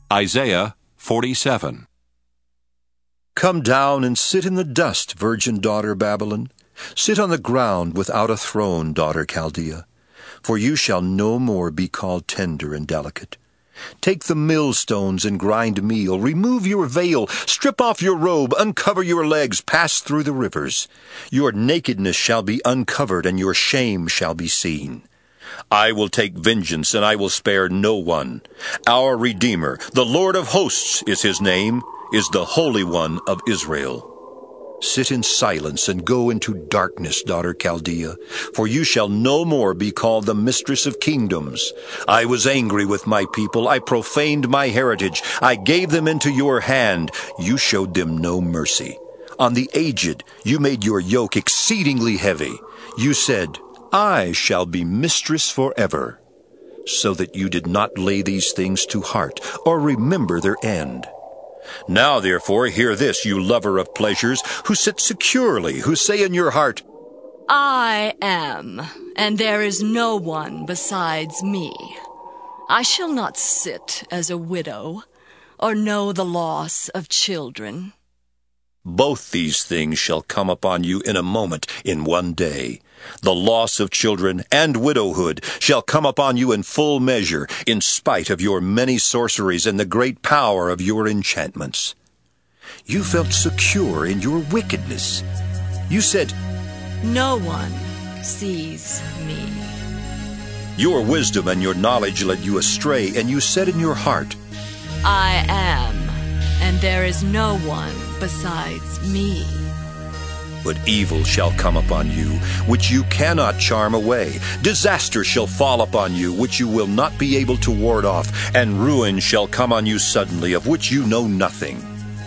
Isaiah 47. Come down and sit in the dust, virgin daughter Babylon. Sit on the ground without a throne, daughter Chaldea. For you shall no more be called tender and delicate. Take the millstones and grind meal. Remove your veil. Strip off your robe. Uncover your legs. Pass through the rivers. Your nakedness shall be uncovered, and your shame shall be seen. I will take vengeance, and I will spare no one. Our Redeemer, the Lord of hosts is his name, is the Holy One of Israel. Sit in silence and go into darkness, daughter Chaldea, for you shall no more be called the mistress of kingdoms. I was angry with my people. I profaned my heritage. I gave them into your hand. You showed them no mercy. On the aged you made your yoke exceedingly heavy. You said, I shall be mistress forever, so that you did not lay these things to heart or remember their end. Now, therefore, hear this, you lover of pleasures, who sit securely, who say in your heart, I am, and there is no one besides me. I shall not sit as a widow, or know the loss of children. Both these things shall come upon you in a moment, in one day. The loss of children and widowhood shall come upon you in full measure, in spite of your many sorceries and the great power of your enchantments. You felt secure in your wickedness. You said, No one sees me. Your wisdom and your knowledge led you astray, and you said in your heart, I am, and there is no one besides me. But evil shall come upon you, which you cannot charm away. Disaster shall fall upon you, which you will not be able to ward off, and ruin shall come on you suddenly, of which you know nothing.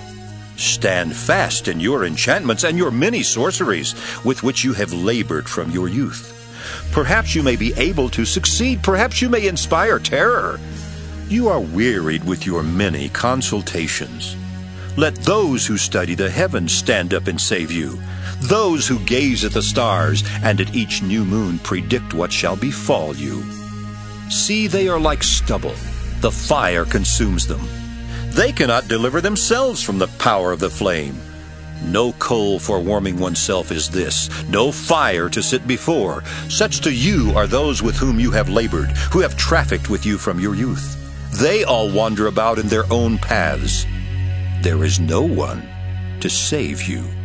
Stand fast in your enchantments and your many sorceries, with which you have labored from your youth. Perhaps you may be able to succeed. Perhaps you may inspire terror. You are wearied with your many consultations. Let those who study the heavens stand up and save you. Those who gaze at the stars and at each new moon predict what shall befall you. See, they are like stubble. The fire consumes them. They cannot deliver themselves from the power of the flame. No coal for warming oneself is this, no fire to sit before. Such to you are those with whom you have labored, who have trafficked with you from your youth. They all wander about in their own paths. There is no one to save you.